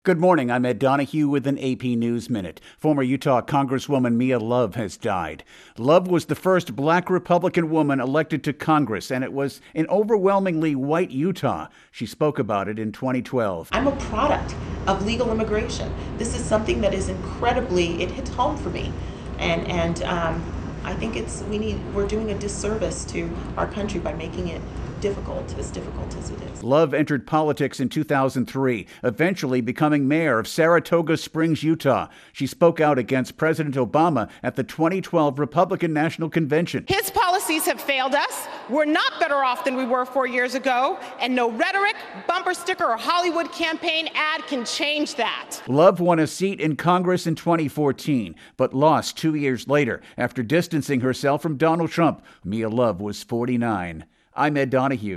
Good morning. I'm Ed Donahue with an AP News Minute. Former Utah Congresswoman Mia Love has died. Love was the first black Republican woman elected to Congress, and it was in overwhelmingly white Utah. She spoke about it in 2012. I'm a product of legal immigration. This is something that is it hits home for me. And I think we're doing a disservice to our country by making it difficult as it is. Love entered politics in 2003, eventually becoming mayor of Saratoga Springs, Utah. She spoke out against President Obama at the 2012 Republican National Convention. His policies have failed us. We're not better off than we were 4 years ago, and no rhetoric, bumper sticker, or Hollywood campaign ad can change that. Love won a seat in Congress in 2014, but lost 2 years later after distancing herself from Donald Trump. Mia Love was 49. I'm Ed Donahue.